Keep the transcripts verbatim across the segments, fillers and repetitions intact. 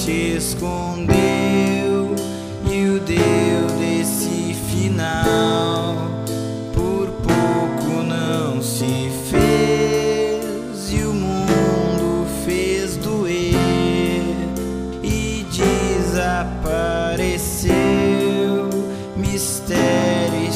te escondeu e o deu desse final. Por pouco não se fez e o mundo fez doer e desapareceu. Mistério e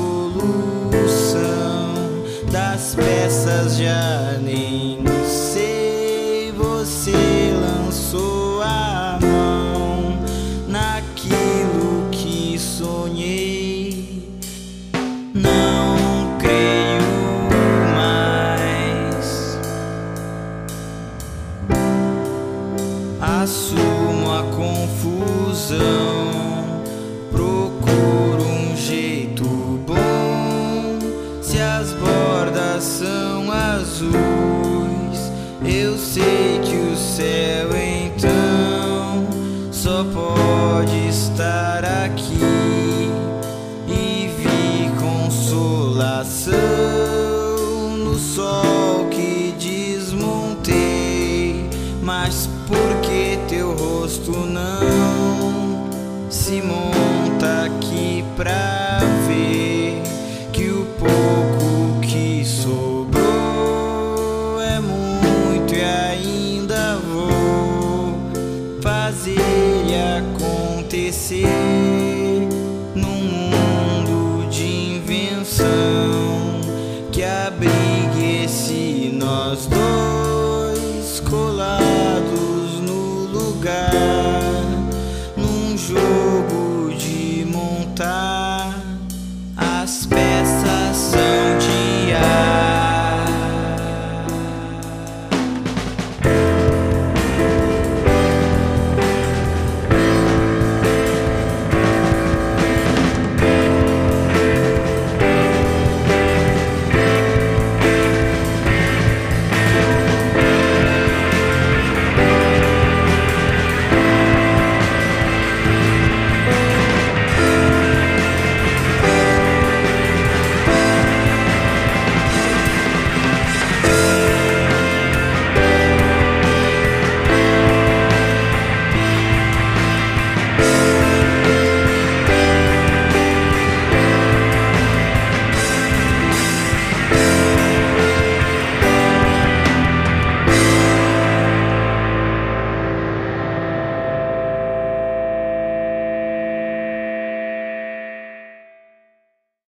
solução das peças já nem sei. Você lançou a mão naquilo que sonhei. Não creio mais. Assumo a confusão. Procuro um jeito bom. Se as bordas são azuis, eu sei que o céu então só pode estar aqui. E vi consolação no sol que desmontei. Mas por que teu rosto não se monta aqui pra ver que o pouco que sobrou é muito e ainda vou fazer acontecer num mundo de invenção que abrigue esse nós dois.